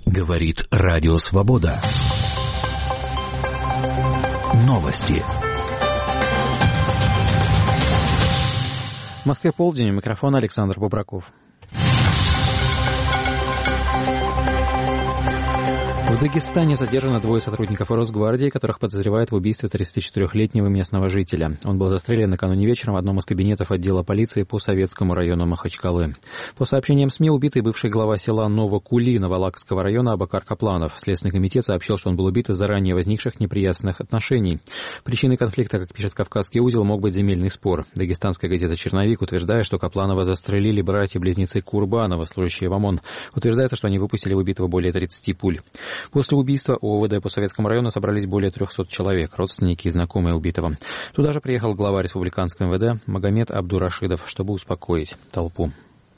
Говорит Радио Свобода. Новости. В Москве полдень, у микрофона Александр Бобраков. В Дагестане задержано двое сотрудников Росгвардии, которых подозревают в убийстве 34-летнего местного жителя. Он был застрелен накануне вечером в одном из кабинетов отдела полиции по Советскому району Махачкалы. По сообщениям СМИ, убитый бывший глава села Новокули Новолакского района Абакар Капланов. Следственный комитет сообщил, что он был убит из-за ранее возникших неприязненных отношений. Причиной конфликта, как пишет «Кавказский узел», мог быть земельный спор. Дагестанская газета «Черновик» утверждает, что Капланова застрелили братья-близнецы Курбанова, служащие в ОМОН. Утверждается, что они выпустили в убитого более 30 пуль. После убийства у ОВД по Советскому району собрались более 300 человек, родственники и знакомые убитого. Туда же приехал глава республиканского МВД Магомед Абдурашидов, чтобы успокоить толпу.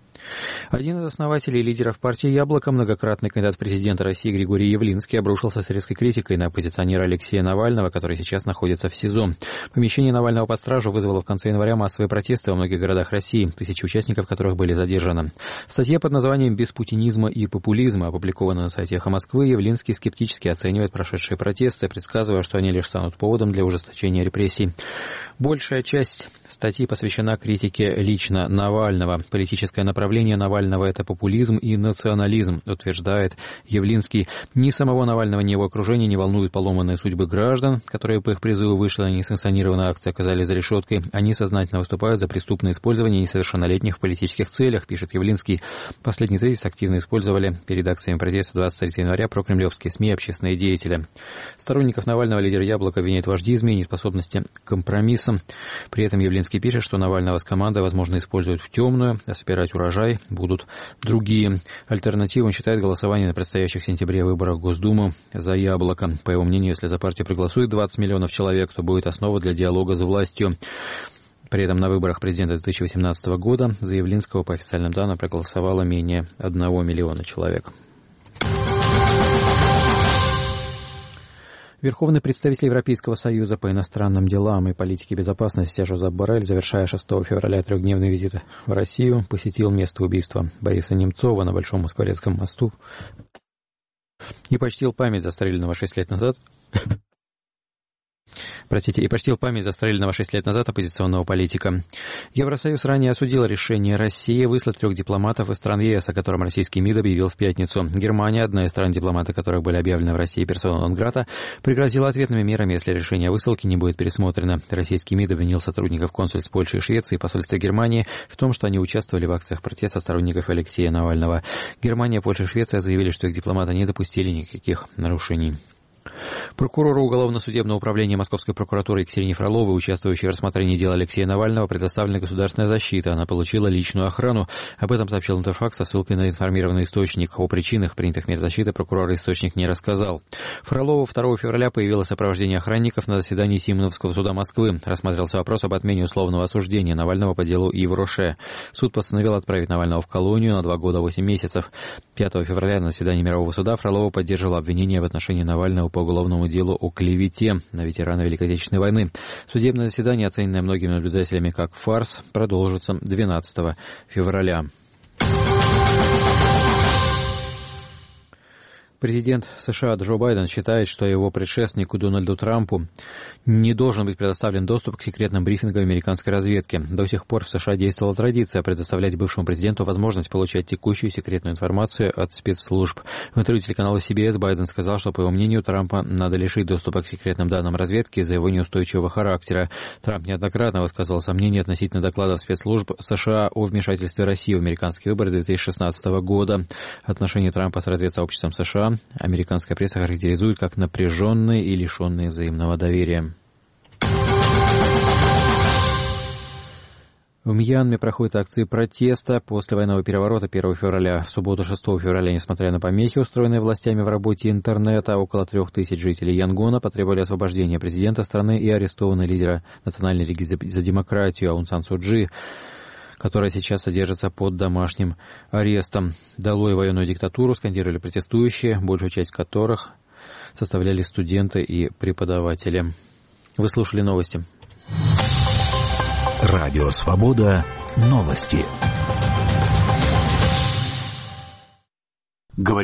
Один из основателей и лидеров партии «Яблоко», многократный кандидат в президенты России Григорий Явлинский, обрушился с резкой критикой на оппозиционера Алексея Навального, который сейчас находится в СИЗО. Помещение Навального под стражу вызвало в конце января массовые протесты во многих городах России, тысячи участников которых были задержаны. В статье под названием «Без путинизма и популизма», опубликованной на сайте «Эхо Москвы», Явлинский скептически оценивает прошедшие протесты, предсказывая, что они лишь станут поводом для ужесточения репрессий. Большая часть статьи посвящена критике лично Навального. Политическое направление Навального – это популизм и национализм, утверждает Явлинский. Ни самого Навального, ни его окружения не волнуют поломанные судьбы граждан, которые по их призыву вышли на несанкционированные акции, оказались за решеткой. Они сознательно выступают за преступное использование несовершеннолетних в политических целях, пишет Явлинский. Последний тезис активно использовали перед акциями протеста 23 января прокремлевские СМИ и общественные деятели. Сторонников Навального лидер «Яблоко» обвиняет в вождизме и неспособности к компромиссам. При этом Явлинский пишет, что Навального с командой, возможно, используют в темную, а собирать урожай будут другие. Альтернативой он считает голосование на предстоящих в сентябре выборах в Госдуму за «Яблоко». По его мнению, если за партию проголосует 20 миллионов человек, то будет основа для диалога с властью. При этом на выборах президента 2018 года за Явлинского, по официальным данным, проголосовало менее 1 миллиона человек. Верховный представитель Европейского союза по иностранным делам и политике безопасности Жозеп Боррель, завершая 6 февраля трехдневный визит в Россию, посетил место убийства Бориса Немцова на Большом Москворецком мосту и почтил память застреленного 6 лет назад оппозиционного политика. Евросоюз ранее осудил решение России выслать 3 дипломатов из стран ЕС, о котором российский МИД объявил в пятницу. Германия, одна из стран, дипломаты которых были объявлены в России персона нон-грата, пригрозила ответными мерами, если решение о высылке не будет пересмотрено. Российский МИД обвинил сотрудников консульств Польши и Швеции и посольства Германии в том, что они участвовали в акциях протеста сторонников Алексея Навального. Германия, Польша и Швеция заявили, что их дипломаты не допустили никаких нарушений. Прокурору Уголовно-судебного управления Московской прокуратуры Екатерине Фроловой, участвующей в рассмотрении дела Алексея Навального, предоставлена государственная защита. Она получила личную охрану. Об этом сообщил Интерфакс со ссылкой на информированный источник. О причинах принятых мер защиты прокурор источник не рассказал. Фролова 2 февраля появилось сопровождение охранников на заседании Симоновского суда Москвы. Рассматривался вопрос об отмене условного осуждения Навального по делу Ивроше. Суд постановил отправить Навального в колонию на 2 года 8 месяцев. 5 февраля на заседании Мирового суда Фролова поддержала обвинение в отношении Навального по уголовному делу о клевете на ветерана Великой Отечественной войны. Судебное заседание, оцененное многими наблюдателями как фарс, продолжится 12 февраля. Президент США Джо Байден считает, что его предшественнику Дональду Трампу не должен быть предоставлен доступ к секретным брифингам американской разведки. До сих пор в США действовала традиция предоставлять бывшему президенту возможность получать текущую секретную информацию от спецслужб. В интервью телеканалу CBS Байден сказал, что, по его мнению, Трампа надо лишить доступа к секретным данным разведки из-за его неустойчивого характера. Трамп неоднократно высказывал сомнения относительно докладов спецслужб США о вмешательстве России в американские выборы 2016 года. Отношения Трампа с разведсообществом США американская пресса характеризует как напряженные и лишенные взаимного доверия. В Мьянме проходят акции протеста после военного переворота 1 февраля. В субботу 6 февраля, несмотря на помехи, устроенные властями в работе интернета, около 3000 жителей Янгона потребовали освобождения президента страны и арестованного лидера Национальной лиги за демократию Аун Сан Су Чжи, которая сейчас содержится под домашним арестом. «Долой военную диктатуру» скандировали протестующие, большую часть которых составляли студенты и преподаватели. Вы слушали новости. Радио Свобода. Новости.